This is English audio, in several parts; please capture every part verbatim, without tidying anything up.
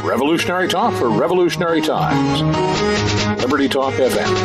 Revolutionary talk for revolutionary times. Liberty Talk F M.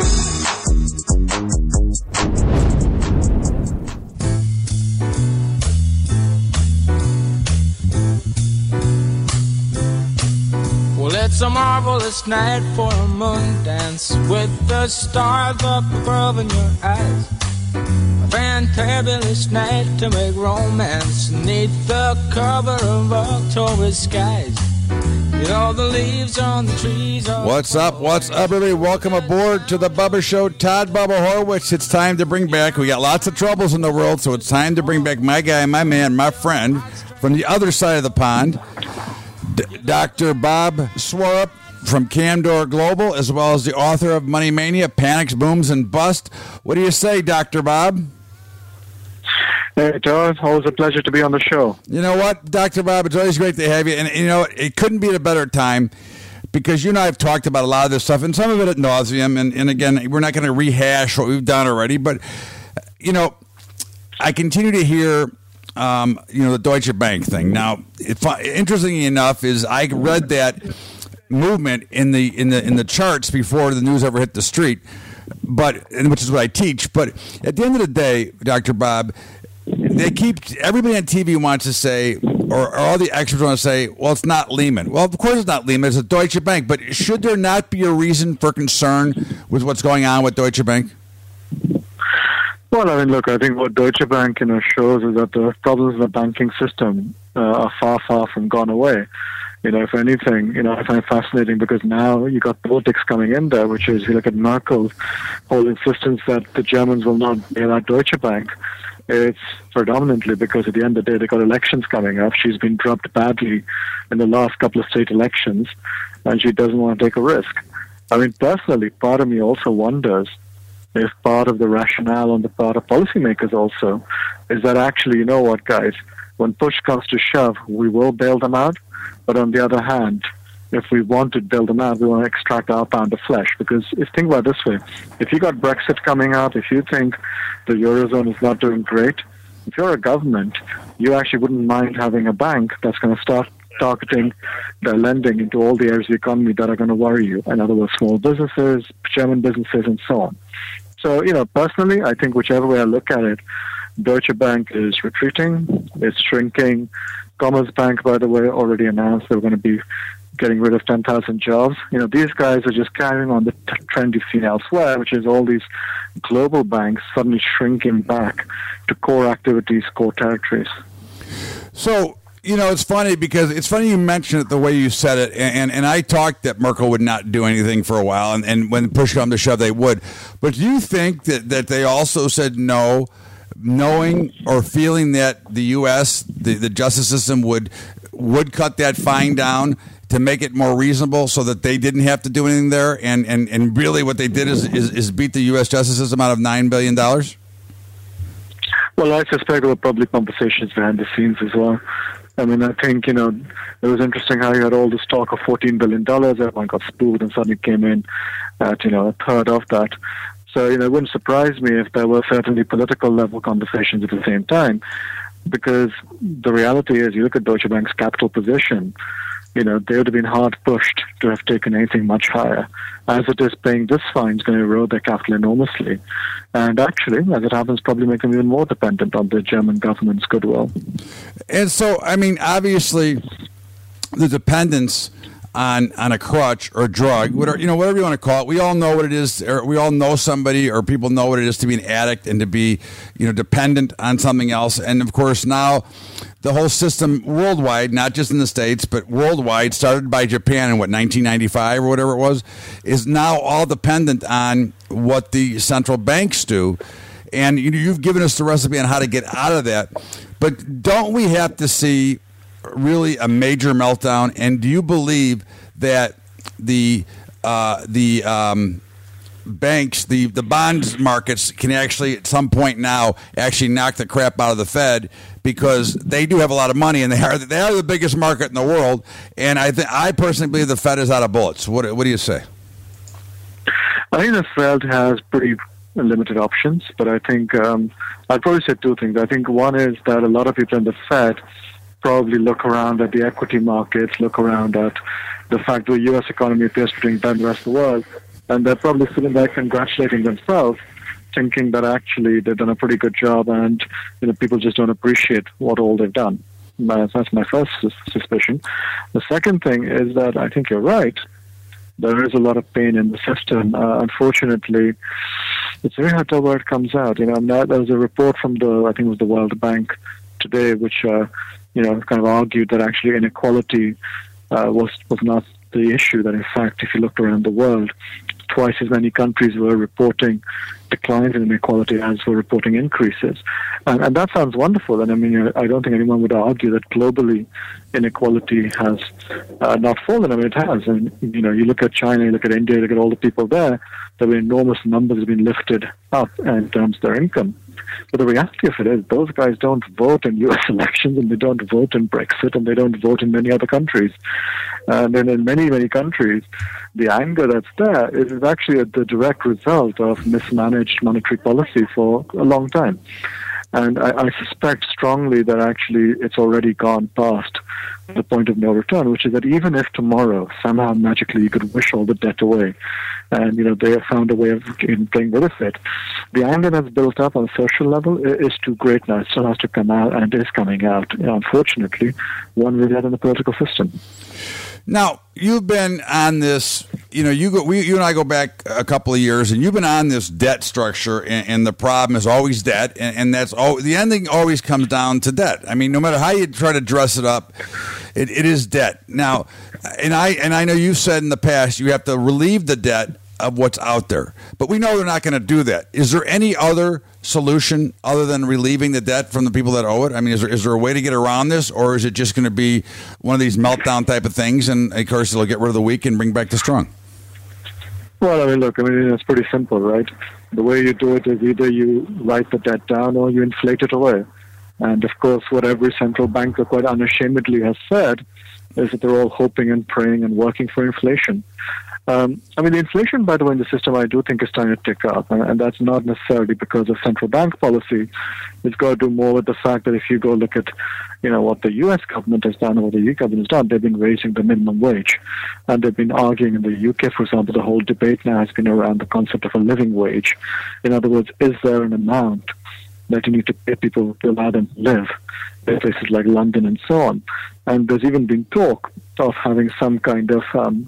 Well, it's a marvelous night for a moon dance with the stars up above in your eyes. A fantabulous night to make romance neath the cover of October skies. You know the leaves on the trees are... What's up? What's up, everybody? Welcome aboard to the Bubba Show. Todd Bubba Horwitz. It's time to bring back... We got lots of troubles in the world, so it's time to bring back my guy, my man, my friend from the other side of the pond, D- Doctor Bob Swarup from Camdor Global, as well as the author of Money Mania, Panics, Booms, and Bust. What do you say, Doctor Bob? Hey, Todd. Always a pleasure to be on the show. You know what, Doctor Bob? It's always great to have you. And, you know, it couldn't be at a better time because you and I have talked about a lot of this stuff, and some of it ad nauseum. And, and again, we're not going to rehash what we've done already. But, you know, I continue to hear... Um, you know, the Deutsche Bank thing. Now, it, interestingly enough, is I read that movement in the in the in the charts before the news ever hit the street, but and which is what I teach. But at the end of the day, Doctor Bob, they keep everybody on T V wants to say, or, or all the experts want to say, well, it's not Lehman. Well, of course it's not Lehman. It's a Deutsche Bank. But should there not be a reason for concern with what's going on with Deutsche Bank? Well, I mean, look, I think what Deutsche Bank, you know, shows is that the problems in the banking system uh, are far, far from gone away. You know, if anything, you know, I find it fascinating because now you got politics coming in there, which is, you look at Merkel whole insistence that the Germans will not bail out Deutsche Bank. It's predominantly because at the end of the day, they got elections coming up. She's been dropped badly in the last couple of state elections, and she doesn't want to take a risk. I mean, personally, part of me also wonders if part of the rationale on the part of policymakers also is that actually, you know what, guys, when push comes to shove, we will bail them out. But on the other hand, if we want to bail them out, we want to extract our pound of flesh. Because if think about it this way, if you got Brexit coming out, if you think the Eurozone is not doing great, if you're a government, you actually wouldn't mind having a bank that's going to start targeting their lending into all the areas of the economy that are going to worry you. In other words, small businesses, German businesses, and so on. So, you know, personally, I think whichever way I look at it, Deutsche Bank is retreating, it's shrinking. Commerzbank, by the way, already announced they're going to be getting rid of ten thousand jobs. You know, these guys are just carrying on the t- trend you've seen elsewhere, which is all these global banks suddenly shrinking back to core activities, core territories. So... You know, it's funny because it's funny you mentioned it the way you said it, and, and, and I talked that Merkel would not do anything for a while, and, and when push comes to shove, they would. But do you think that, that they also said no, knowing or feeling that the U S, the, the justice system, would would cut that fine down to make it more reasonable so that they didn't have to do anything there, and, and, and really what they did is, is, is beat the U S justice system out of nine billion dollars? Well, I suspect there were probably conversations behind the scenes as well. I mean, I think, you know, it was interesting how you had all this talk of fourteen billion dollars. Everyone got spooked and suddenly came in at, you know, a third of that. So, you know, it wouldn't surprise me if there were certainly political level conversations at the same time, because the reality is you look at Deutsche Bank's capital position, you know, they would have been hard pushed to have taken anything much higher. As it is, paying this fine is going to erode their capital enormously. And actually, as it happens, probably make them even more dependent on the German government's goodwill. And so, I mean, obviously, the dependence on on a crutch or a drug, whatever, you know, whatever you want to call it, we all know what it is, or we all know somebody, or people know what it is to be an addict and to be, you know, dependent on something else. And of course, now the whole system worldwide, not just in the States, but worldwide, started by Japan in what, nineteen ninety-five or whatever it was, is now all dependent on what the central banks do. And you, you've given us the recipe on how to get out of that. But don't we have to see really a major meltdown? And do you believe that the uh, the um, banks, the the bond markets, can actually at some point now actually knock the crap out of the Fed, because they do have a lot of money and they are they are the biggest market in the world? And I think I personally believe the Fed is out of bullets. What what do you say? I think the Fed has pretty limited options, but I think um, I'd probably say two things. I think one is that a lot of people in the Fed probably look around at the equity markets, look around at the fact that the U S economy appears to be doing better than the rest of the world, and they're probably sitting there congratulating themselves, thinking that actually they've done a pretty good job, and you know people just don't appreciate what all they've done. That's my first suspicion. The second thing is that I think you're right. There is a lot of pain in the system. Uh, unfortunately, it's very hard to tell where it comes out. You know, there was a report from the, I think it was the World Bank today, which uh, you know kind of argued that actually inequality uh, was was not the issue. That in fact, if you looked around the world, twice as many countries were reporting declines in inequality as were reporting increases. And, and that sounds wonderful. And I mean, I don't think anyone would argue that globally inequality has uh, not fallen. I mean, it has. And, you know, you look at China, you look at India, you look at all the people there, there were enormous numbers have been lifted up in terms of their income. But the reality of it is those guys don't vote in U S elections, and they don't vote in Brexit, and they don't vote in many other countries. And then in many, many countries, the anger that's there is actually a, the direct result of mismanaged monetary policy for a long time. And I, I suspect strongly that actually it's already gone past the point of no return, which is that even if tomorrow somehow magically you could wish all the debt away, and you know they have found a way of in playing with it, the anger that's built up on a social level is too great now. It still has to come out, and it is coming out. You know, unfortunately, one way or the other in the political system. Now, you've been on this, you know, you go, we, you and I go back a couple of years, and you've been on this debt structure, and, and the problem is always debt, and, and that's all, the ending always comes down to debt. I mean, no matter how you try to dress it up, it, it is debt. Now, and I and I know you've said in the past you have to relieve the debt of what's out there, but we know they're not going to do that. Is there any other solution other than relieving the debt from the people that owe it? I mean, is there, is there a way to get around this, or is it just going to be one of these meltdown type of things, and of course it'll get rid of the weak and bring back the strong? Well, I mean, look, I mean, it's pretty simple, right? The way you do it is either you write the debt down or you inflate it away. And of course, what every central banker quite unashamedly has said is that they're all hoping and praying and working for inflation. Um, I mean, the inflation, by the way, in the system, I do think is starting to tick up, and, and that's not necessarily because of central bank policy. It's got to do more with the fact that if you go look at, you know, what the U S government has done or what the U K government has done, they've been raising the minimum wage, and they've been arguing in the U K, for example, the whole debate now has been around the concept of a living wage. In other words, is there an amount that you need to pay people to allow them to live in places like London and so on? And there's even been talk of having some kind of um,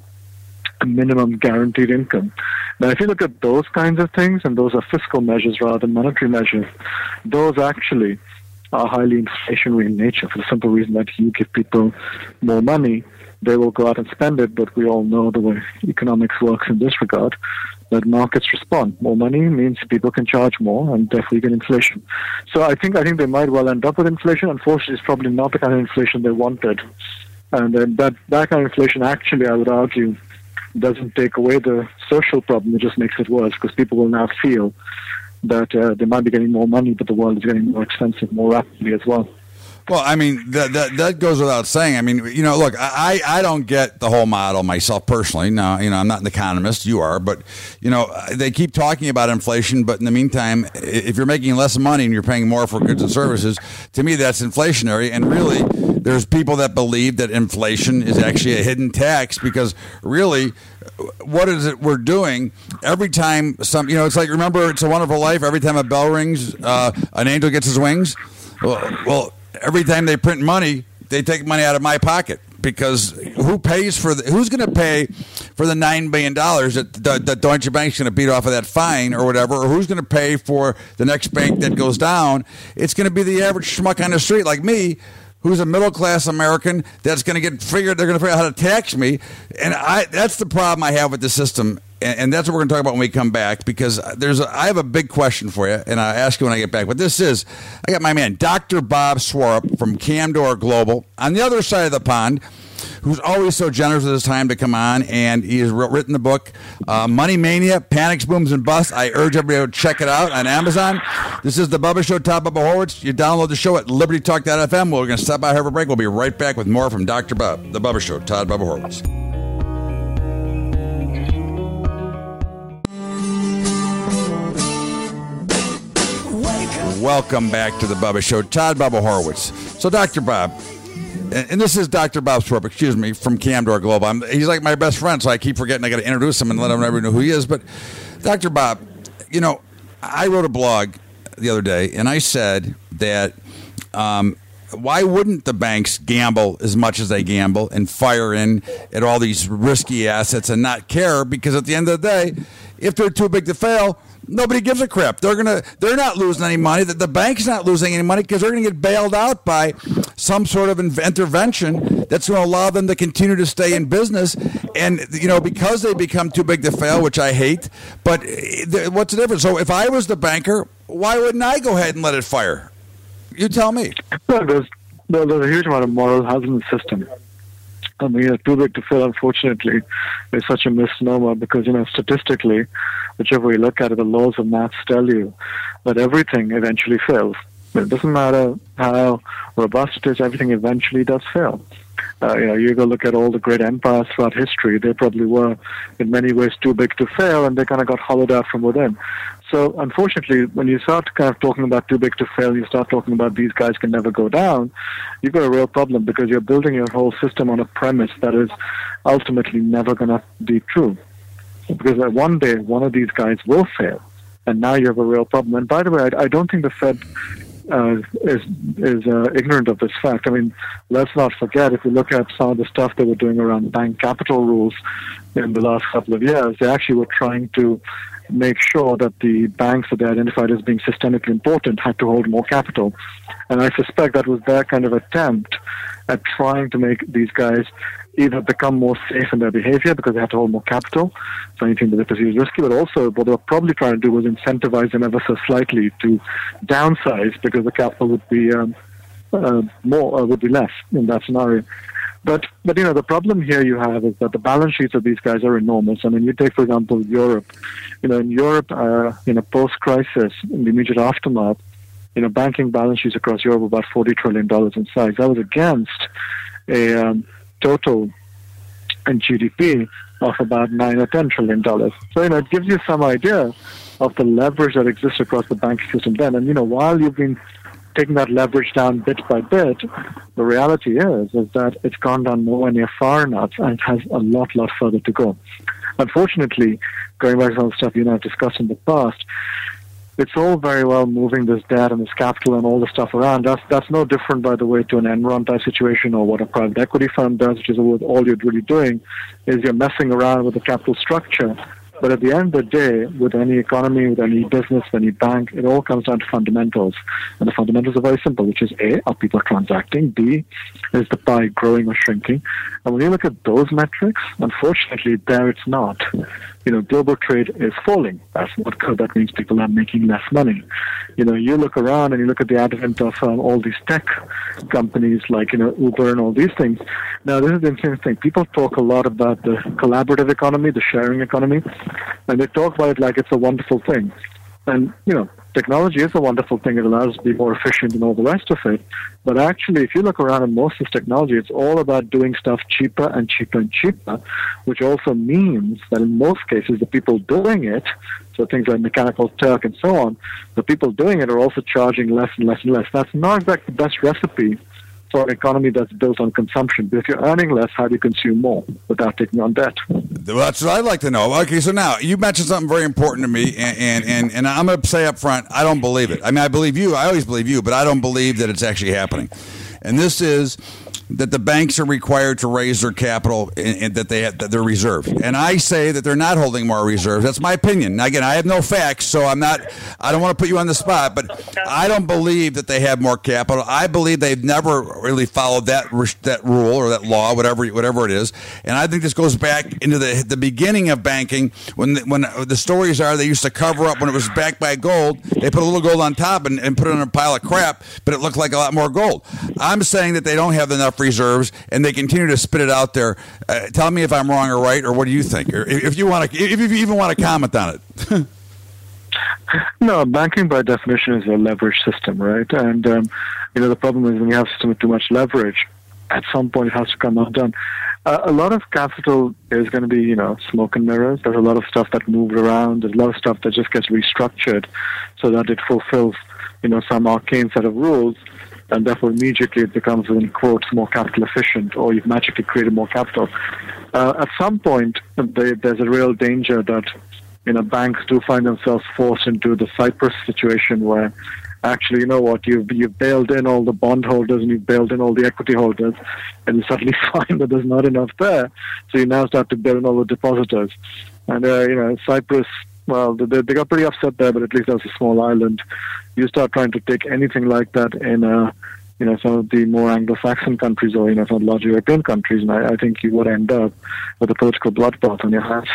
minimum guaranteed income. Now, if you look at those kinds of things, and those are fiscal measures rather than monetary measures, those actually are highly inflationary in nature for the simple reason that you give people more money, they will go out and spend it, but we all know the way economics works in this regard, that markets respond. More money means people can charge more, and therefore you get inflation. So I think I think they might well end up with inflation. Unfortunately, it's probably not the kind of inflation they wanted. And then that, that kind of inflation actually, I would argue, doesn't take away the social problem, it just makes it worse, because people will now feel that uh, they might be getting more money, but the world is getting more expensive more rapidly as well. Well, I mean, that, that that goes without saying. I mean, you know, look, I, I don't get the whole model myself personally. No, you know, I'm not an economist. You are. But, you know, they keep talking about inflation. But in the meantime, if you're making less money and you're paying more for goods and services, to me, that's inflationary. And really, there's people that believe that inflation is actually a hidden tax, because really, what is it we're doing every time some, you know, it's like, remember It's a Wonderful Life? Every time a bell rings, uh, an angel gets his wings. Well, well, every time they print money, they take money out of my pocket, because who pays for the, who's going to pay for the nine billion dollars that, that, that Deutsche Bank's going to beat off of that fine or whatever, or who's going to pay for the next bank that goes down? It's going to be the average schmuck on the street like me, who's a middle-class American that's going to get figured, they're going to figure out how to tax me. And I that's the problem I have with the system. And, and that's what we're going to talk about when we come back, because there's a, I have a big question for you, and I'll ask you when I get back. But this is, I got my man, Doctor Bob Swarup from Camdor Global, on the other side of the pond, who's always so generous with his time to come on, and he has written the book, uh, Money Mania, Panics, Booms, and Busts. I urge everybody to check it out on Amazon. This is The Bubba Show, Todd Bubba Horwitz. You download the show at liberty talk dot f m. We're going to stop by, have a break. We'll be right back with more from Doctor Bob. The Bubba Show, Todd Bubba Horwitz. Welcome back to The Bubba Show, Todd Bubba Horwitz. So, Doctor Bob, and, and this is Doctor Bob Swarp, excuse me, from Camdor Global. I'm, he's like my best friend, so I keep forgetting I got to introduce him and let him never know who he is. But Doctor Bob, you know, I wrote a blog the other day, and I said that um, why wouldn't the banks gamble as much as they gamble and fire in at all these risky assets and not care? Because at the end of the day, if they're too big to fail, nobody gives a crap. They're gonna. They're not losing any money. That the bank's not losing any money because they're going to get bailed out by some sort of intervention that's going to allow them to continue to stay in business. And you know, because they become too big to fail, which I hate. But what's the difference? So if I was the banker, why wouldn't I go ahead and let it fire? You tell me. Well, there's, there's a huge amount of moral hazard in the system. I mean, uh, too big to fail, unfortunately, is such a misnomer because, you know, statistically, whichever way you look at it, the laws of maths tell you that everything eventually fails. It doesn't matter how robust it is, everything eventually does fail. Uh, you know, you go look at all the great empires throughout history, they probably were in many ways too big to fail, and they kind of got hollowed out from within. So, unfortunately, when you start kind of talking about too big to fail, you start talking about these guys can never go down, you've got a real problem because you're building your whole system on a premise that is ultimately never going to be true. Because uh, one day, one of these guys will fail, and now you have a real problem. And by the way, I, I don't think the Fed uh, is is uh, ignorant of this fact. I mean, let's not forget, if you look at some of the stuff they were doing around bank capital rules in the last couple of years, they actually were trying to make sure that the banks that they identified as being systemically important had to hold more capital. And I suspect that was their kind of attempt at trying to make these guys either become more safe in their behavior because they have to hold more capital for anything that they perceive as risky, but also what they were probably trying to do was incentivize them ever so slightly to downsize because the capital would be um, uh, more, uh, would be less in that scenario. But, but you know, the problem here you have is that the balance sheets of these guys are enormous. I mean, you take, for example, Europe. You know, in Europe, uh, in a post-crisis, in the immediate aftermath, you know, banking balance sheets across Europe were about forty trillion dollars in size. That was against a um, total in G D P of about nine or ten trillion dollars. So, you know, it gives you some idea of the leverage that exists across the banking system then. And, you know, while you've been taking that leverage down bit by bit, the reality is is that it's gone down nowhere near far enough, and it has a lot, lot further to go. Unfortunately, going back to some of the stuff you and I have discussed in the past, it's all very well moving this debt and this capital and all the stuff around. That's that's no different, by the way, to an Enron type situation or what a private equity firm does, which is all you're really doing is you're messing around with the capital structure. But at the end of the day, with any economy, with any business, with any bank, it all comes down to fundamentals. And the fundamentals are very simple, which is A, are people transacting? B, is the pie growing or shrinking? And when you look at those metrics, unfortunately, there it's not. You know, global trade is falling. That's not good. That means people are making less money. You know, you look around and you look at the advent of um, all these tech companies like, you know, Uber and all these things. Now, this is the interesting thing. People talk a lot about the collaborative economy, the sharing economy, and they talk about it like it's a wonderful thing. And, you know, technology is a wonderful thing. It allows us to be more efficient and all the rest of it. But actually, if you look around at most of this technology, it's all about doing stuff cheaper and cheaper and cheaper, which also means that in most cases, the people doing it, so things like Mechanical Turk and so on, the people doing it are also charging less and less and less. That's not exactly the best recipe for an economy that's built on consumption. But if you're earning less, how do you consume more without taking on debt? Well, that's what I'd like to know. Okay, so now you mentioned something very important to me, and and, and, and I'm going to say up front, I don't believe it. I mean, I believe you. I always believe you, but I don't believe that it's actually happening. And this is that the banks are required to raise their capital and, and that they have, that they're reserved. And I say that they're not holding more reserves. That's my opinion. Now, again, I have no facts, so I'm not. I don't want to put you on the spot, but I don't believe that they have more capital. I believe they've never really followed that that rule or that law, whatever whatever it is. And I think this goes back into the the beginning of banking when the, when the stories are they used to cover up when it was backed by gold. They put a little gold on top and, and put it in a pile of crap, but it looked like a lot more gold. I'm saying that they don't have enough reserves and they continue to spit it out there. Uh, tell me if I'm wrong or right, or what do you think? Or if you want to, if you even want to comment on it. No, banking by definition is a leverage system, right? And um, you know the problem is when you have a system with too much leverage, at some point it has to come undone. Uh, a lot of capital is going to be, you know, smoke and mirrors. There's a lot of stuff that moves around. There's a lot of stuff that just gets restructured so that it fulfills, you know, some arcane set of rules. and therefore immediately it becomes, in quotes, more capital efficient, or you've magically created more capital. Uh, at some point, they, there's a real danger that, you know, banks do find themselves forced into the Cyprus situation where actually, you know what, you've, you've bailed in all the bondholders and you've bailed in all the equity holders, and you suddenly find that there's not enough there. So you now start to bail in all the depositors. And, uh, you know, Cyprus, well, they, they got pretty upset there, but at least that was a small island. You start trying to take anything like that in, uh, you know, some of the more Anglo-Saxon countries or, you know, some large European countries, and I, I think you would end up with a political bloodbath on your hands.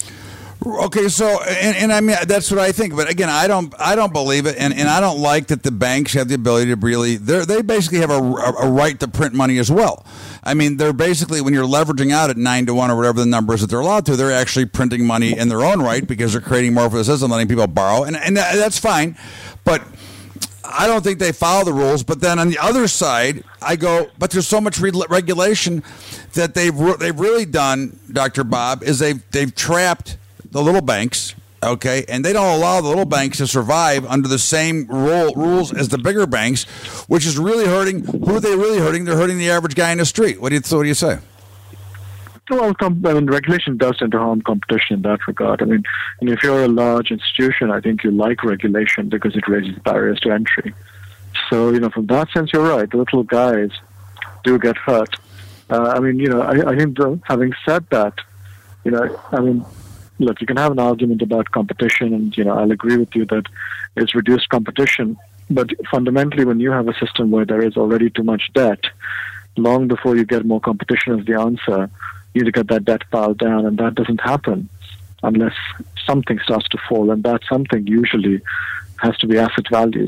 Okay, so and, and I mean that's what I think, but again, I don't I don't believe it, and, and I don't like that the banks have the ability to really they they basically have a, a right to print money as well. I mean, they're basically, when you're leveraging out at nine to one or whatever the number is that they're allowed to, they're actually printing money in their own right because they're creating more for the system, letting people borrow, and and that's fine, but I don't think they follow the rules. But then on the other side, I go, but there's so much re- regulation that they've re- they've really done, Doctor Bob, is they've they've trapped the little banks, okay, and they don't allow the little banks to survive under the same rule, rules as the bigger banks, which is really hurting. Who are they really hurting? They're hurting the average guy in the street. What do you What do you say? Well, com- I mean, regulation does tend to harm competition in that regard. I mean, and if you're a large institution, I think you like regulation because it raises barriers to entry. So, you know, from that sense, you're right. The little guys do get hurt. Uh, I mean, you know, I, I think the, having said that, you know, I mean, look, you can have an argument about competition, and, you know, I'll agree with you that it's reduced competition. But fundamentally, when you have a system where there is already too much debt, long before you get more competition as the answer, you need to get that debt piled down, and that doesn't happen unless something starts to fall, and that something usually has to be asset values.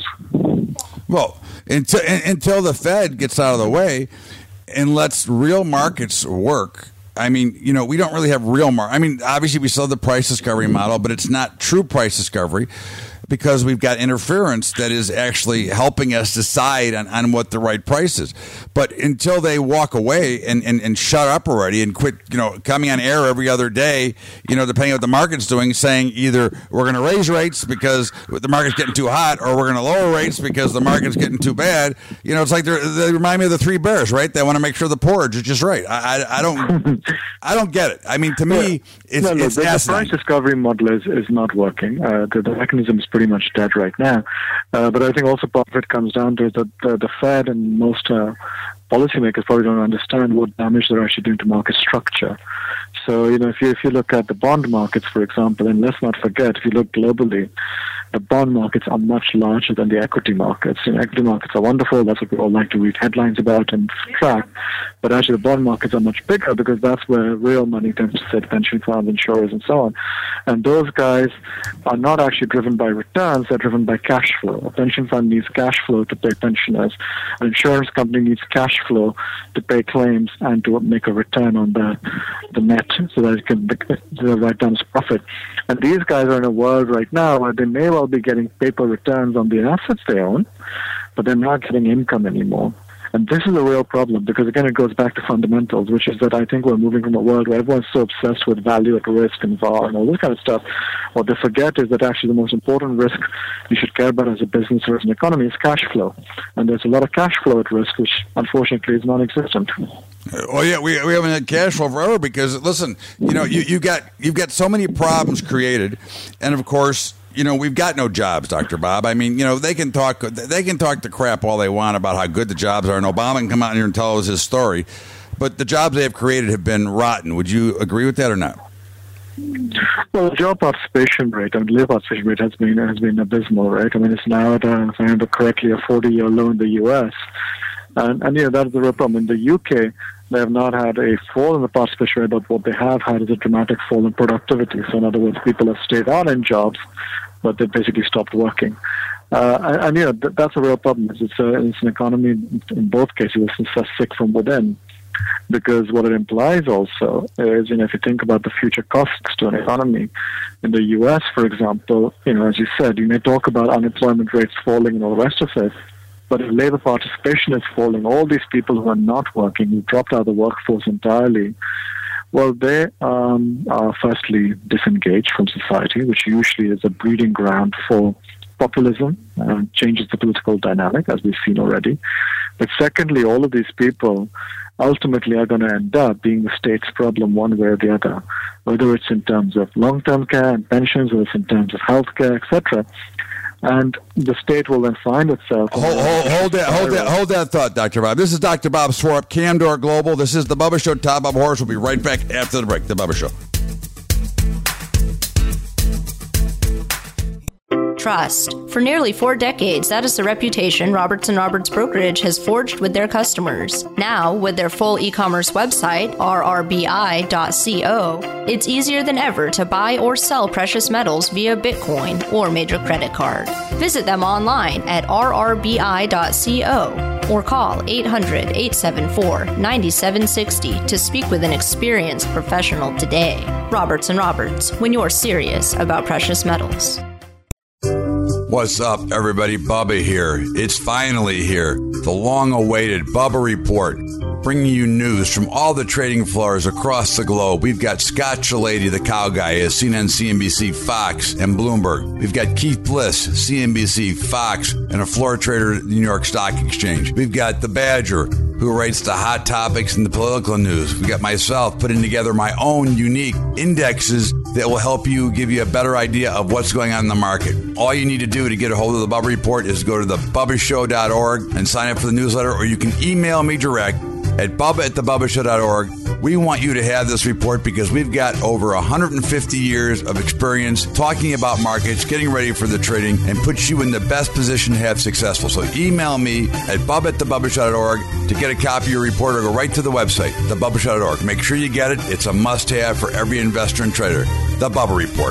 Well, until, until the Fed gets out of the way and lets real markets work. I mean, you know, we don't really have real market. I mean, obviously we still have the price discovery model, but it's not true price discovery because we've got interference that is actually helping us decide on, on what the right price is. But until they walk away and, and, and shut up already and quit, you know, coming on air every other day, you know, depending on what the market's doing, saying either we're going to raise rates because the market's getting too hot, or we're going to lower rates because the market's getting too bad. You know, it's like they remind me of the three bears, right? They want to make sure the porridge is just right. I, I, I don't, I don't get it. I mean, to me, it's, no, no, it's the, the price discovery model is, is not working. Uh, the, the mechanism is pretty much dead right now. Uh, but I think also part of it comes down to that the, the Fed and most uh, policymakers probably don't understand what damage they're actually doing to market structure. So, you know, if you if you look at the bond markets, for example, and let's not forget, if you look globally, the bond markets are much larger than the equity markets. You know, equity markets are wonderful. That's what we all like to read headlines about and track. But actually, the bond markets are much bigger because that's where real money tends to sit, pension funds, insurers, and so on. And those guys are not actually driven by returns. They're driven by cash flow. A pension fund needs cash flow to pay pensioners. An insurance company needs cash flow to pay claims and to make a return on the, the net so that it can write down its profit. And these guys are in a world right now where they may well be getting paper returns on the assets they own, but they're not getting income anymore. And this is a real problem because, again, it goes back to fundamentals, which is that I think we're moving from a world where everyone's so obsessed with value at risk and V A R and all this kind of stuff. What they forget is that actually the most important risk you should care about as a business or as an economy is cash flow. And there's a lot of cash flow at risk, which unfortunately is non-existent. Oh yeah, we we haven't had cash flow forever because listen, you know, you you got you've got so many problems created, and of course, you know, we've got no jobs, Doctor Bob. I mean, you know, they can talk they can talk the crap all they want about how good the jobs are, and Obama can come out here and tell us his story, but the jobs they have created have been rotten. Would you agree with that or not? Well, the job participation rate, I mean, labor participation rate has been has been abysmal, right? I mean, it's now at, uh, if I remember correctly, a forty-year low in the U S, and and you know that's the real problem. In the U K, they have not had a fall in the participation rate, but what they have had is a dramatic fall in productivity. So in other words, people have stayed on in jobs, but they've basically stopped working. Uh, and, and, you know, th- that's a real problem. It's, a, it's an economy, in both cases, it's sick from within. Because what it implies also is, you know, if you think about the future costs to an economy, in the U S, for example, you know, as you said, you may talk about unemployment rates falling and all the rest of it, but if labor participation is falling, all these people who are not working, who dropped out of the workforce entirely, well, they um, are firstly disengaged from society, which usually is a breeding ground for populism, uh, changes the political dynamic, as we've seen already. But secondly, all of these people ultimately are going to end up being the state's problem one way or the other, whether it's in terms of long-term care and pensions, or it's in terms of health care, et cetera. And the state will then find itself... Hold, hold, hold, that, hold, that, hold that thought, Doctor Bob. This is Doctor Bob Swarup, Camdor Global. This is The Bubba Show. Todd Bubba Horace will be right back after the break. The Bubba Show. Trust. For nearly four decades, that is the reputation Roberts and Roberts Brokerage has forged with their customers. Now, with their full e-commerce website, R R B I dot co, it's easier than ever to buy or sell precious metals via Bitcoin or major credit card. Visit them online at R R B I dot co or call eight hundred, eight seven four, nine seven six zero to speak with an experienced professional today. Roberts and Roberts, when you're serious about precious metals. What's up, everybody? Bubba here. It's finally here. The long-awaited Bubba Report, bringing you news from all the trading floors across the globe. We've got Scott Shellady, the cow guy, at C N N, C N B C, Fox, and Bloomberg. We've got Keith Bliss, C N B C, Fox, and a floor trader at the New York Stock Exchange. We've got the Badger, who writes the hot topics and the political news. We got myself putting together my own unique indexes that will help you, give you a better idea of what's going on in the market. All you need to do to get a hold of the Bubba Report is go to the bubba show dot org and sign up for the newsletter, or you can email me direct at bubba at the bubba show dot org. We want you to have this report because we've got over one hundred fifty years of experience talking about markets, getting ready for the trading, and puts you in the best position to have successful. So email me at bubba at the bubba show dot org to get a copy of your report, or go right to the website, the bubba show dot org. Make sure you get it. It's a must-have for every investor and trader. The Bubba Report.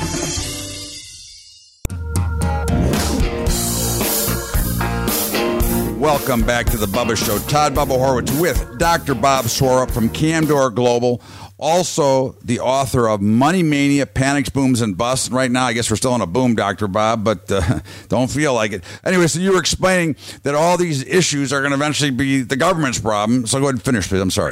Welcome back to the Bubba Show. Todd Bubba Horwitz with Doctor Bob Swarup from Camdor Global, also the author of Money Mania, Panics, Booms, and Busts. And right now, I guess we're still in a boom, Doctor Bob, but uh, don't feel like it. Anyway, so you were explaining that all these issues are going to eventually be the government's problem. So go ahead and finish, please. I'm sorry.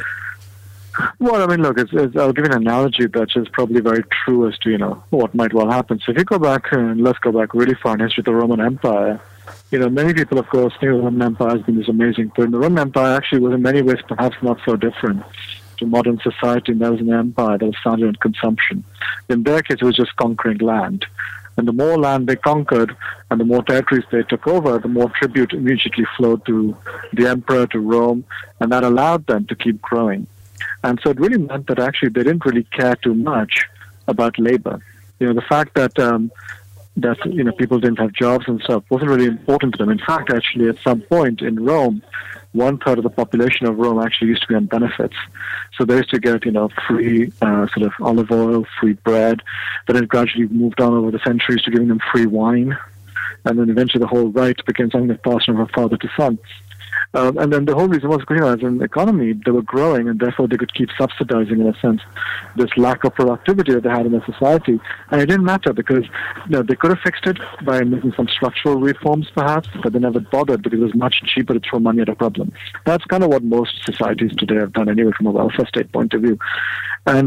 Well, I mean, look, it's, it's, I'll give you an analogy that is probably very true as to, you know, what might well happen. So if you go back, and let's go back really far in history, the Roman Empire, you know, many people, of course, think the Roman Empire has been this amazing thing. The Roman Empire actually was in many ways perhaps not so different to modern society. And that was an empire that was founded on consumption. In their case, it was just conquering land. And the more land they conquered and the more territories they took over, the more tribute immediately flowed to the emperor, to Rome, and that allowed them to keep growing. And so it really meant that actually they didn't really care too much about labor. You know, the fact that um, that you know people didn't have jobs and stuff wasn't really important to them. In fact, actually, at some point in Rome, one third of the population of Rome actually used to be on benefits. So they used to get you know free uh, sort of olive oil, free bread. But it gradually moved on over the centuries to giving them free wine, and then eventually the whole right became something that passed from father to son. Um, and then the whole reason was, you know, as an economy, they were growing, and therefore they could keep subsidizing, in a sense, this lack of productivity that they had in their society. And it didn't matter because, you know, they could have fixed it by making some structural reforms, perhaps, but they never bothered because it was much cheaper to throw money at a problem. That's kind of what most societies today have done anyway from a welfare state point of view. And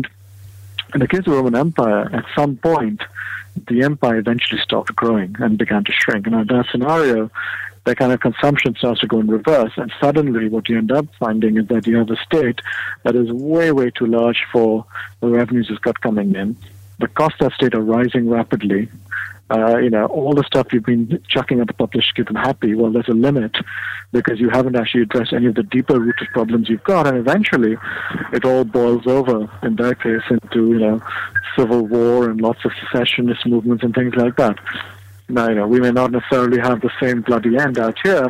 in the case of the Roman Empire, at some point, the empire eventually stopped growing and began to shrink. And in that scenario, that kind of consumption starts to go in reverse, and suddenly what you end up finding is that you have a state that is way, way too large for the revenues it's got coming in. The costs of state are rising rapidly. Uh, you know, all the stuff you've been chucking at the population to keep them happy, well, there's a limit because you haven't actually addressed any of the deeper-rooted problems you've got, and eventually it all boils over, in their case, into, you know, civil war and lots of secessionist movements and things like that. Now, you know, we may not necessarily have the same bloody end out here,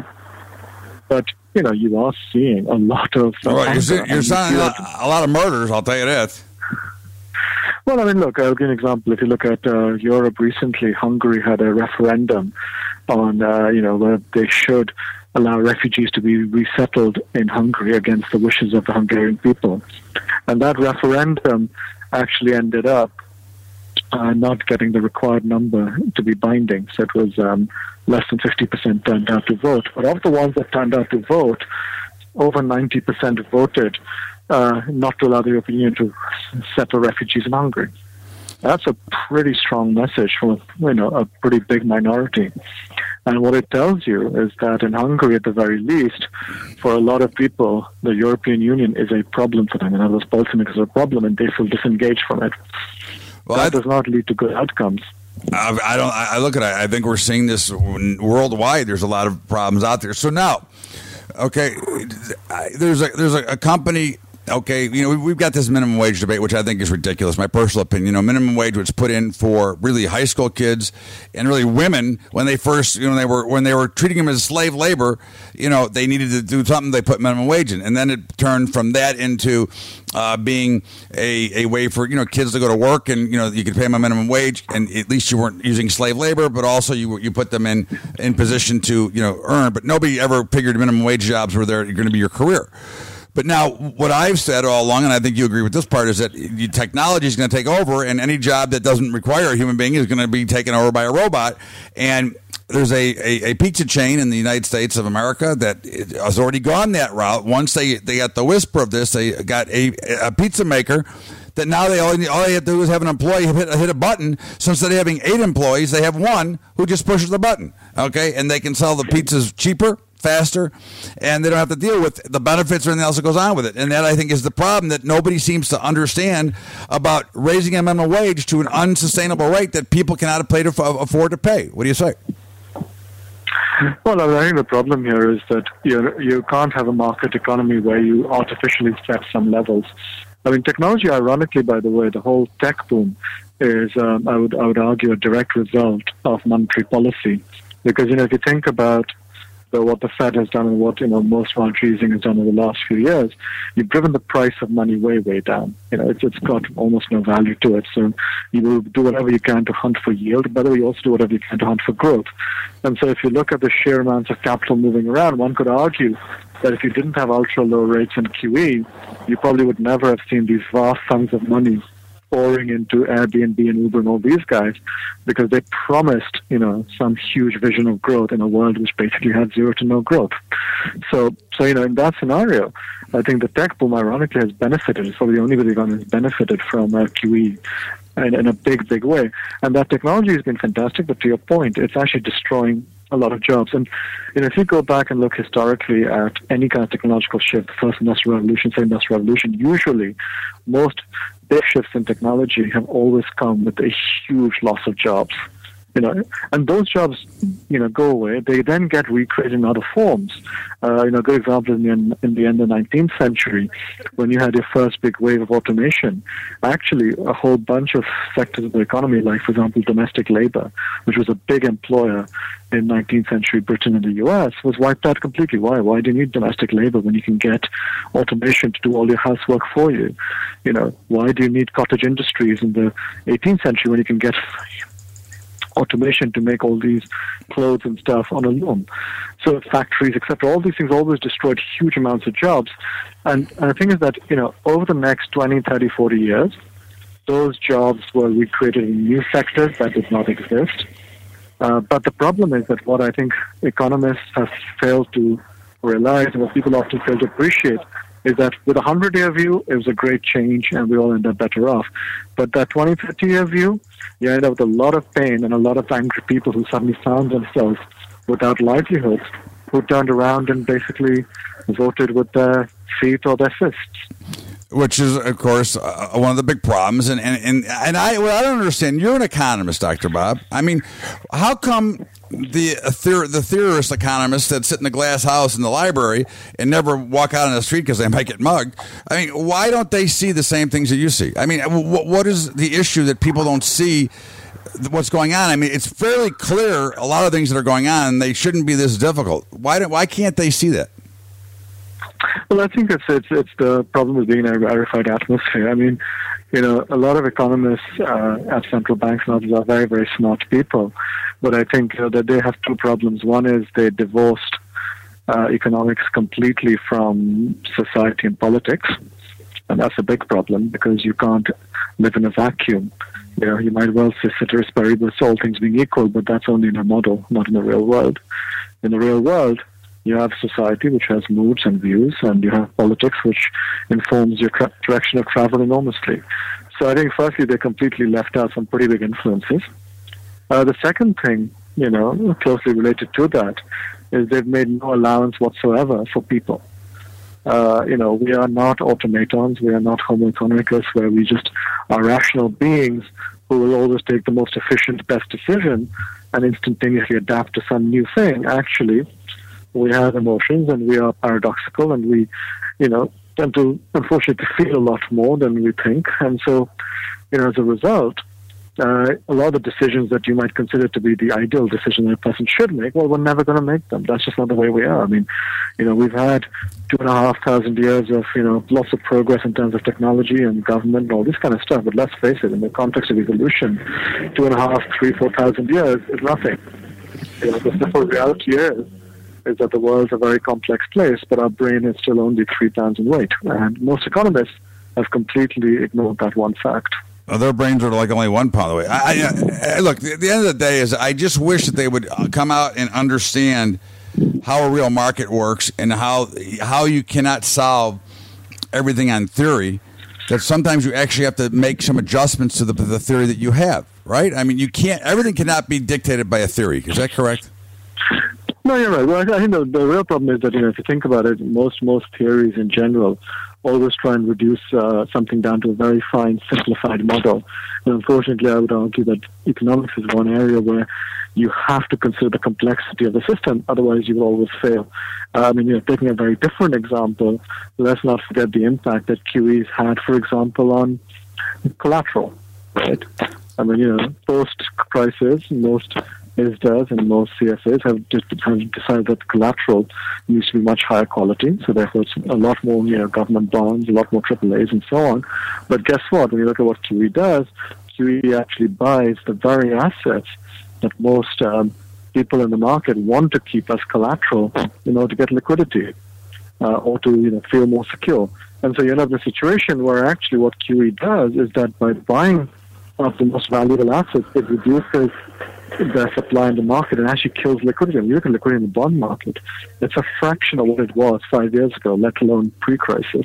but, you know, you are seeing a lot of... Uh, well, you're seeing, you're seeing a, lot, a lot of murders, I'll tell you that. Well, I mean, look, I'll give you an example. If you look at uh, Europe recently, Hungary had a referendum on, uh, you know, where they should allow refugees to be resettled in Hungary against the wishes of the Hungarian people. And that referendum actually ended up Uh, not getting the required number to be binding. So it was um, less than fifty percent turned out to vote. But of the ones that turned out to vote, over ninety percent voted uh, not to allow the European Union to settle refugees in Hungary. That's a pretty strong message from a, you know, a pretty big minority. And what it tells you is that in Hungary, at the very least, for a lot of people, the European Union is a problem for them. In other words, policymakers are a problem, and they feel disengaged from it. Well, that I, does not lead to good outcomes. I, I don't. I look at it. I think we're seeing this worldwide. There's a lot of problems out there. So now, okay, there's a there's a, a company. Okay, you know, we've got this minimum wage debate, which I think is ridiculous. My personal opinion, you know, minimum wage was put in for really high school kids and really women when they first, you know, they were when they were treating them as slave labor. You know, they needed to do something. They put minimum wage in, and then it turned from that into uh, being a, a way for, you know, kids to go to work, and you know, you could pay them a minimum wage, and at least you weren't using slave labor, but also you you put them in in position to, you know, earn. But nobody ever figured minimum wage jobs were there going to be your career. But now, what I've said all along, and I think you agree with this part, is that technology is going to take over, and any job that doesn't require a human being is going to be taken over by a robot. And there's a, a, a pizza chain in the United States of America that has already gone that route. Once they, they got the whisper of this, they got a, a pizza maker that now they all, all they have to do is have an employee hit, hit a button. So instead of having eight employees, they have one who just pushes the button, okay? And they can sell the pizzas cheaper, faster, and they don't have to deal with the benefits or anything else that goes on with it. And that, I think, is the problem that nobody seems to understand about raising a minimum wage to an unsustainable rate that people cannot pay to afford to pay. What do you say? Well, I think the problem here is that you you can't have a market economy where you artificially set some levels. I mean, technology, ironically, by the way, the whole tech boom is, um, I would I would argue, a direct result of monetary policy. Because, you know, if you think about So what the Fed has done and what, you know, most monetary easing has done over the last few years, you've driven the price of money way, way down. You know, it's it's got almost no value to it. So you will do whatever you can to hunt for yield. By the way, you also do whatever you can to hunt for growth. And so if you look at the sheer amounts of capital moving around, one could argue that if you didn't have ultra low rates in Q E, you probably would never have seen these vast sums of money pouring into Airbnb and Uber and all these guys, because they promised, you know, some huge vision of growth in a world which basically had zero to no growth. So, so you know, in that scenario, I think the tech boom, ironically, has benefited. It's probably the only way the economy has benefited from uh, Q E in, in a big, big way. And that technology has been fantastic, but to your point, it's actually destroying a lot of jobs. And you know, if you go back and look historically at any kind of technological shift, the first industrial revolution, second industrial revolution, usually most big shifts in technology have always come with a huge loss of jobs. You know, and those jobs, you know, go away. They then get recreated in other forms. Uh, you know, a good example in the, in the end of the nineteenth century, when you had your first big wave of automation, actually a whole bunch of sectors of the economy, like, for example, domestic labor, which was a big employer in nineteenth century Britain and the U S, was wiped out completely. Why? Why do you need domestic labor when you can get automation to do all your housework for you? You know, why do you need cottage industries in the eighteenth century when you can get automation to make all these clothes and stuff on a loom? So factories, et cetera, all these things always destroyed huge amounts of jobs. And, and the thing is that, you know, over the next twenty, thirty, forty years, those jobs were recreated in new sectors that did not exist. Uh, but the problem is that what I think economists have failed to realize, and what people often fail to appreciate, is that with a hundred-year view, it was a great change and we all end up better off. But that twenty, thirty-year view, you end up with a lot of pain and a lot of angry people who suddenly found themselves without livelihoods, who turned around and basically voted with their feet or their fists. Which is, of course, uh, one of the big problems. And and, and, and I well, I don't understand. You're an economist, Doctor Bob. I mean, how come the uh, theor- the theorist economists that sit in the glass house in the library and never walk out on the street because they might get mugged? I mean, why don't they see the same things that you see? I mean, w- what is the issue that people don't see what's going on? I mean, it's fairly clear a lot of things that are going on. They shouldn't be this difficult. Why do, why can't they see that? Well, I think it's it's it's the problem with being in a rarefied atmosphere. I mean, you know, a lot of economists uh, at central banks and others are very, very smart people, but I think uh, that they have two problems. One is they divorced uh, economics completely from society and politics, and that's a big problem because you can't live in a vacuum. You know, you might well say ceteris paribus, all things being equal, but that's only in a model, not in the real world. In the real world, you have society which has moods and views, and you have politics which informs your tra- direction of travel enormously. So I think, firstly, they completely left out some pretty big influences. Uh, the second thing, you know, closely related to that, is they've made no allowance whatsoever for people. Uh, you know, we are not automatons, we are not homo economicus, where we just are rational beings who will always take the most efficient, best decision and instantaneously adapt to some new thing. Actually, we have emotions and we are paradoxical, and we, you know, tend to, unfortunately, feel a lot more than we think. And so, you know, as a result, uh, a lot of the decisions that you might consider to be the ideal decision that a person should make, well, we're never going to make them. That's just not the way we are. I mean, you know, we've had two and a half thousand years of, you know, lots of progress in terms of technology and government and all this kind of stuff. But let's face it, in the context of evolution, two and a half, three, four thousand years is nothing. You know, the simple reality is, is that the world's a very complex place, but our brain is still only three pounds in weight. And most economists have completely ignored that one fact. Oh, their brains are like only one pound away. I, I, I, look, at the end of the day is I just wish that they would come out and understand how a real market works and how how you cannot solve everything on theory, that sometimes you actually have to make some adjustments to the, the theory that you have, right? I mean, you can't, everything cannot be dictated by a theory. Is that correct? No, you're right. Well, I think the, the real problem is that, you know, if you think about it, most most theories in general always try and reduce uh, something down to a very fine, simplified model. And unfortunately, I would argue that economics is one area where you have to consider the complexity of the system, otherwise you will always fail. Uh, I mean, you know, taking a very different example, let's not forget the impact that Q Es had, for example, on collateral, right? I mean, you know, post-crisis, most I S D As and most C F As have, just, have decided that collateral needs to be much higher quality, so therefore it's a lot more, you know, government bonds, a lot more triple A's and so on. But guess what? When you look at what Q E does, Q E actually buys the very assets that most um, people in the market want to keep as collateral in order to get liquidity uh, or to, you know, feel more secure. And so you end up in a situation where actually what Q E does is that by buying up the most valuable assets, it reduces the supply in the market and actually kills liquidity. And you look at liquidity in the bond market, it's a fraction of what it was five years ago, let alone pre-crisis.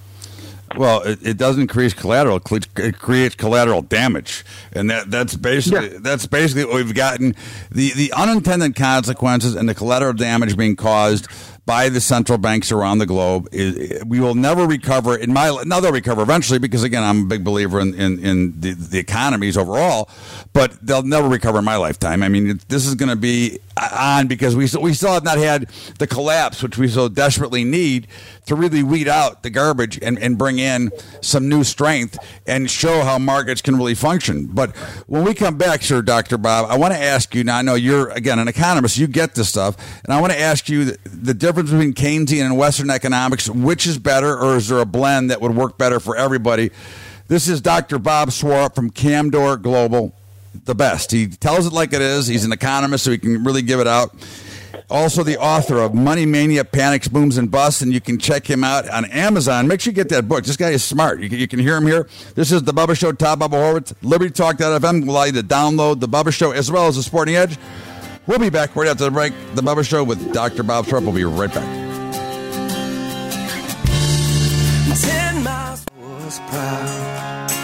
Well, it, it doesn't increase collateral; it creates collateral damage, and that, that's basically yeah. that's basically what we've gotten. The the unintended consequences and the collateral damage being caused by the central banks around the globe is, we will never recover. In my now they'll recover eventually, because again, I'm a big believer in in, in the, the economies overall, but they'll never recover in my lifetime. I mean, this is going to be on because we we still have not had the collapse, which we so desperately need to really weed out the garbage and, and bring in some new strength and show how markets can really function. But when we come back, sir, Doctor Bob, I want to ask you, now I know you're, again, an economist, you get this stuff, and I want to ask you the, the difference between Keynesian and Western economics, which is better, or is there a blend that would work better for everybody? This is Doctor Bob Swarup from Camdor Global, the best. He tells it like it is. He's an economist, so he can really give it out. Also the author of Money Mania, Panics, Booms, and Busts, and you can check him out on Amazon. Make sure you get that book. This guy is smart. You can, you can hear him here. This is The Bubba Show, Todd Bubba Horowitz. Liberty Talk dot F M will allow you to download The Bubba Show as well as The Sporting Edge. We'll be back right after the break. The Bubba Show with Doctor Bob Swarup. We'll be right back. Ten miles was proud.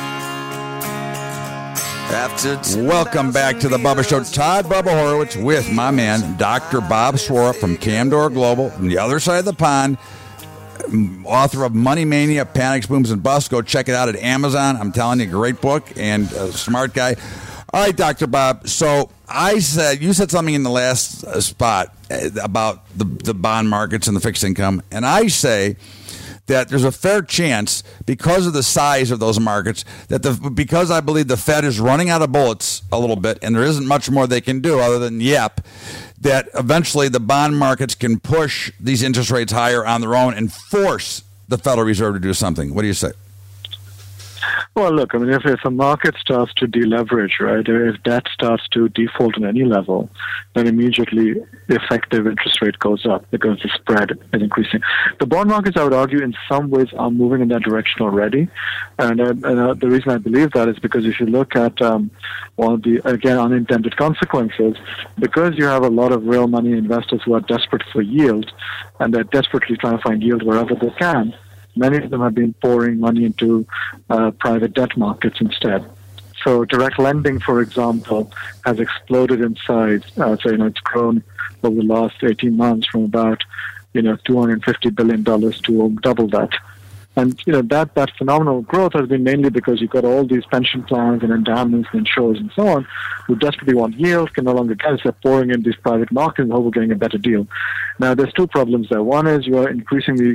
Welcome back to the Bubba Show. Todd Bubba Horowitz with my man, Doctor Bob Swarup from Camdor Global, from the other side of the pond, author of Money Mania, Panics, Booms, and Busts. Go check it out at Amazon. I'm telling you, great book and a smart guy. All right, Doctor Bob. So I said, you said something in the last uh, spot about the, the bond markets and the fixed income, and I say that there's a fair chance, because of the size of those markets, that the because I believe the Fed is running out of bullets a little bit, and there isn't much more they can do other than yep, that eventually the bond markets can push these interest rates higher on their own and force the Federal Reserve to do something. What do you say? Well, look, I mean, if, if a market starts to deleverage, right, if debt starts to default on any level, then immediately the effective interest rate goes up because the spread is increasing. The bond markets, I would argue, in some ways are moving in that direction already. And, uh, and uh, the reason I believe that is because if you look at um, one of the, again, unintended consequences, because you have a lot of real money investors who are desperate for yield, and they're desperately trying to find yield wherever they can, many of them have been pouring money into uh, private debt markets instead. So direct lending, for example, has exploded in size. Uh, so, you know, it's grown over the last eighteen months from about, you know, two hundred fifty billion dollars to double that. And, you know, that, that phenomenal growth has been mainly because you've got all these pension plans and endowments and insurers and so on who desperately want yield, can no longer get it, so they're pouring in these private markets and hope we're getting a better deal. Now, there's two problems there. One is you are increasing the,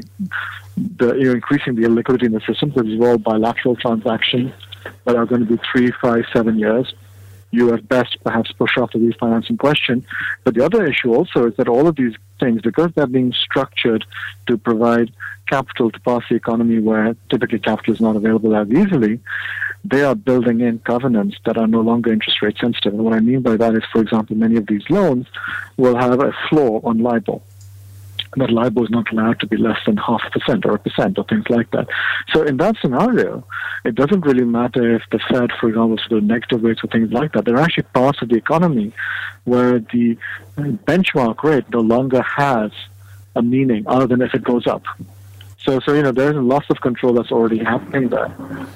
the you're increasing the illiquidity in the system because these are all bilateral transactions that are going to be three, five, seven years. You at best perhaps push off the refinancing question. But the other issue also is that all of these things, because they're being structured to provide capital to pass the economy where typically capital is not available as easily, they are building in covenants that are no longer interest rate sensitive. And what I mean by that is, for example, many of these loans will have a floor on LIBOR. That LIBOR is not allowed to be less than half a percent or a percent or things like that. So in that scenario, it doesn't really matter if the Fed, for example, sort of negative rates or things like that. There are actually parts of the economy where the benchmark rate no longer has a meaning other than if it goes up. So, so you know, there's lots of control that's already happening there.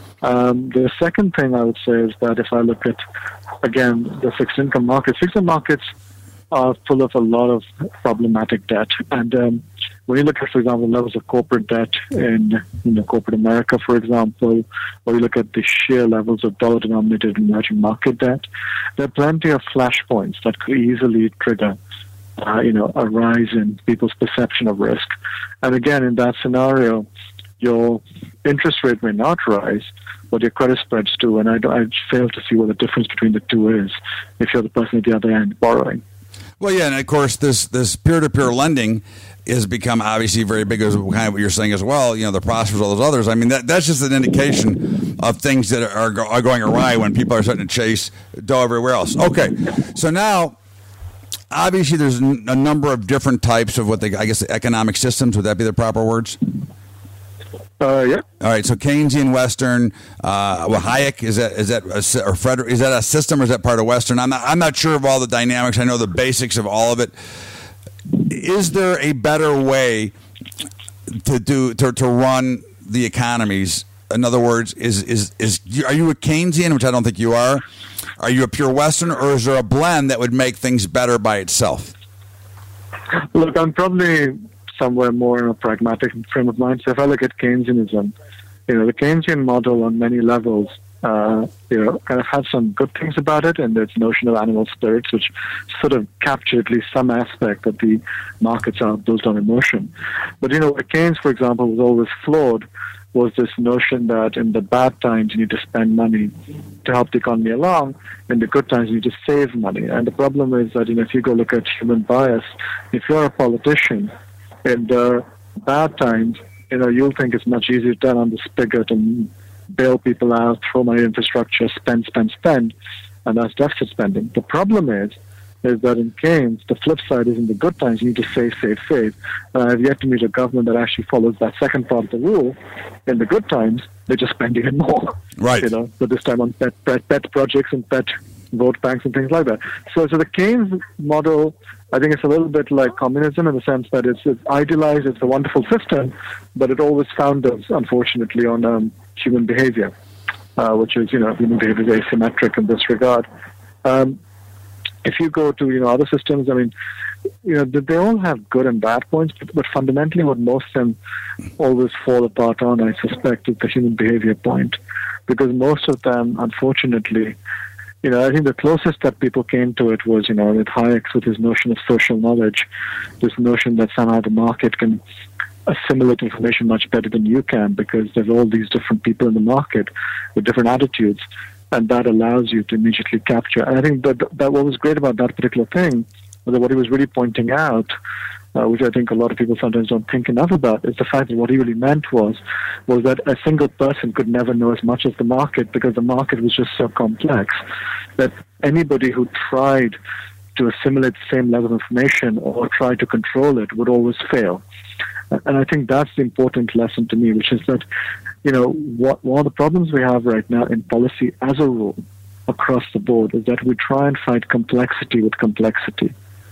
Um, the second thing I would say is that if I look at, again, the fixed income markets, fixed income markets are full of a lot of problematic debt. And um, when you look at, for example, levels of corporate debt in you know, corporate America, for example, or you look at the sheer levels of dollar-denominated emerging market debt, there are plenty of flashpoints that could easily trigger uh, you know, a rise in people's perception of risk. And again, in that scenario, your interest rate may not rise, but your credit spreads do. And I, I fail to see what the difference between the two is if you're the person at the other end borrowing. Well, yeah, and of course, this this peer-to-peer lending has become obviously very big, as kind of what you're saying as well. You know, the Prospers, all those others. I mean, that that's just an indication of things that are are going awry when people are starting to chase dough everywhere else. Okay, so now, obviously, there's a number of different types of what they, I guess, the economic systems. Would that be the proper words? Uh, yeah. All right. So Keynesian, Western, uh, well, Hayek, is that is that a, or Frederick, is that a system or is that part of Western? I'm not I'm not sure of all the dynamics. I know the basics of all of it. Is there a better way to do to, to run the economies? In other words, is is is are you a Keynesian, which I don't think you are? Are you a pure Western, or is there a blend that would make things better by itself? Look, I'm probably somewhere more in a pragmatic frame of mind. So if I look at Keynesianism, you know, the Keynesian model on many levels, uh, you know, kind of has some good things about it, and its notion of animal spirits, which sort of capture at least some aspect that the markets are built on emotion. But, you know, Keynes, for example, was always flawed, was this notion that in the bad times you need to spend money to help the economy along, in the good times you need to save money. And the problem is that, you know, if you go look at human bias, if you're a politician, in the bad times, you know, you'll think it's much easier to turn on the spigot and bail people out, throw money in infrastructure, spend, spend, spend, and that's deficit spending. The problem is, is that in Keynes, the flip side is in the good times, you need to save, save, save. And I've yet to meet a government that actually follows that second part of the rule. In the good times, they're just spending it more. Right. You know, but this time on pet, pet, pet projects and pet vote banks and things like that. So, so the Keynes model, I think it's a little bit like communism in the sense that it's, it's idealized, it's a wonderful system, but it always founders, unfortunately, on um, human behavior, uh, which is, you know, human behavior is asymmetric in this regard. Um, if you go to, you know, other systems, I mean, you know, they all have good and bad points, but, but fundamentally what most of them always fall apart on, I suspect, is the human behavior point. Because most of them, unfortunately, you know, I think the closest that people came to it was, you know, with Hayek, with his notion of social knowledge, this notion that somehow the market can assimilate information much better than you can because there's all these different people in the market with different attitudes, and that allows you to immediately capture. And I think that, that what was great about that particular thing was that what he was really pointing out, uh, which I think a lot of people sometimes don't think enough about, is the fact that what he really meant was was that a single person could never know as much as the market because the market was just so complex that anybody who tried to assimilate the same level of information or try to control it would always fail. And I think that's the important lesson to me, which is that, you know, what, one of the problems we have right now in policy as a rule across the board is that we try and fight complexity with complexity.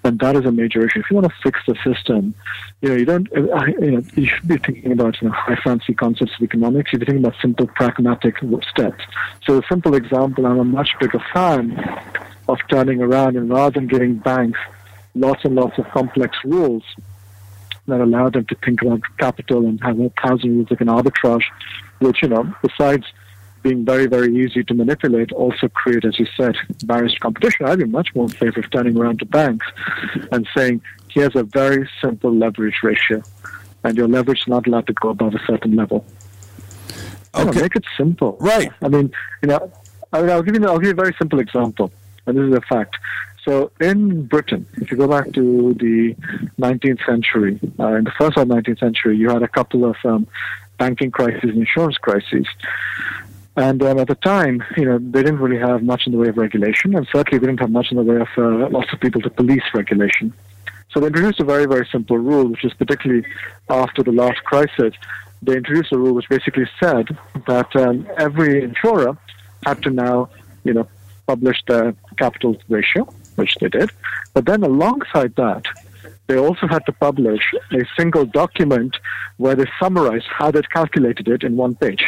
And that is a major issue. If you want to fix the system, you know, you don't, you know, you should be thinking about, you know, high fancy concepts of economics. You should be thinking about simple, pragmatic steps. So a simple example, I'm a much bigger fan of turning around and rather than giving banks lots and lots of complex rules that allow them to think about capital and have a thousand rules like an arbitrage, which, you know, besides being very, very easy to manipulate, also create, as you said, barriers to competition. I'd be much more in favor of turning around to banks and saying, here's a very simple leverage ratio, and your leverage is not allowed to go above a certain level. Okay. You know, make it simple. Right. I mean, you know, I mean, I'll give you, I'll give you a very simple example, and this is a fact. So in Britain, if you go back to the nineteenth century, uh, in the first half of the nineteenth century, you had a couple of um, banking crises and insurance crises. And um, at the time, you know, they didn't really have much in the way of regulation, and certainly they didn't have much in the way of uh, lots of people to police regulation. So they introduced a very, very simple rule, which is particularly after the last crisis, they introduced a rule which basically said that um, every insurer had to now, you know, publish their capital ratio, which they did. But then alongside that, they also had to publish a single document where they summarized how they'd calculated it in one page.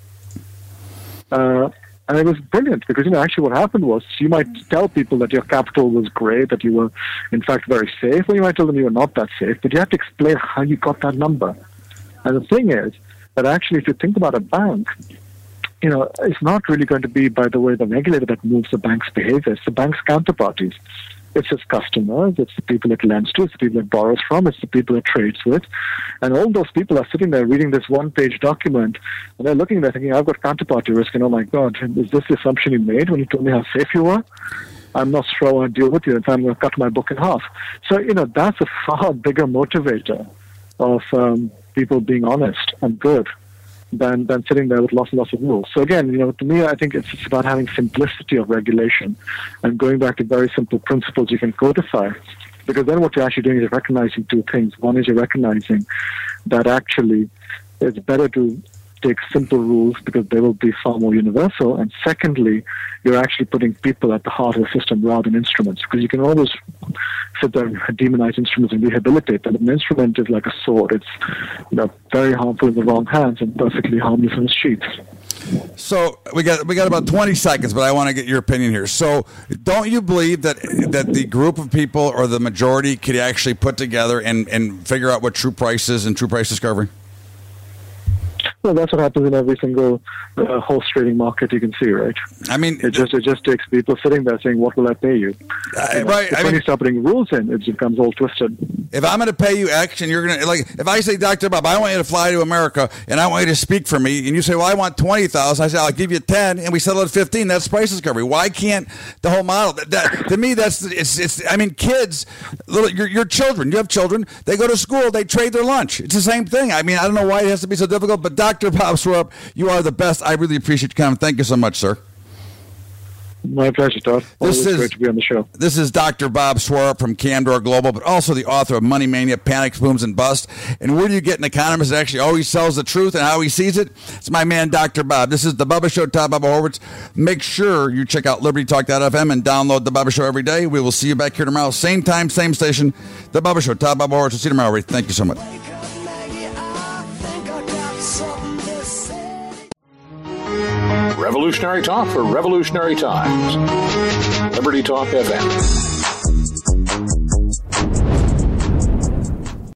Uh, and it was brilliant because, you know, actually what happened was you might tell people that your capital was great, that you were, in fact, very safe, or you might tell them you were not that safe, but you have to explain how you got that number. And the thing is that actually, if you think about a bank, you know, it's not really going to be by the way the regulator that moves the bank's behavior. It's the bank's counterparties. It's its customers, it's the people it lends to, it's the people it borrows from, it's the people it trades with. And all those people are sitting there reading this one-page document, and they're looking there thinking, I've got counterparty risk, and oh my God, is this the assumption you made when you told me how safe you were? I'm not sure I want to deal with you, in fact, I'm going to cut my book in half. So, you know, that's a far bigger motivator of um, people being honest and good than than sitting there with lots and lots of rules. So again, you know, to me, I think it's, it's about having simplicity of regulation and going back to very simple principles you can codify. Because then what you're actually doing is recognizing two things. One is you're recognizing that actually it's better to take simple rules because they will be far more universal. And secondly, you're actually putting people at the heart of the system rather than instruments. Because you can always sit there and demonize instruments and rehabilitate them. An instrument is like a sword. It's, you know, very harmful in the wrong hands and perfectly harmless in its sheath. So we got we got about twenty seconds, but I want to get your opinion here. So don't you believe that that the group of people or the majority could actually put together and, and figure out what true price is and true price discovery? Well, that's what happens in every single uh, horse trading market you can see, right? I mean, it just it just takes people sitting there saying, "What will I pay you?" Uh, you know, right. I when mean, you start putting rules in, it becomes all twisted. If I'm going to pay you X, and you're going to, like, if I say, Doctor Bob, I want you to fly to America, and I want you to speak for me, and you say, well, I want twenty thousand. I say, I'll give you ten, and we settle at fifteen. That's price discovery. Why can't the whole model? That, that to me, that's it's. it's I mean, kids, little your your children. You have children. They go to school. They trade their lunch. It's the same thing. I mean, I don't know why it has to be so difficult, but Doctor Bob Swarup, you are the best. I really appreciate you coming. Thank you so much, sir. My pleasure, Todd. Always this is great to be on the show. This is Doctor Bob Swarup from Candor Global, but also the author of Money Mania, Panics, Booms, and Bust. And where do you get an economist that actually always tells the truth and how he sees it? It's my man, Doctor Bob. This is The Bubba Show, Todd Bubba Horwitz. Make sure you check out Liberty Talk dot F M and download The Bubba Show every day. We will see you back here tomorrow. Same time, same station. The Bubba Show, Todd Bubba Horwitz. We'll see you tomorrow. Thank you so much. Revolutionary talk for revolutionary times. Liberty Talk F M.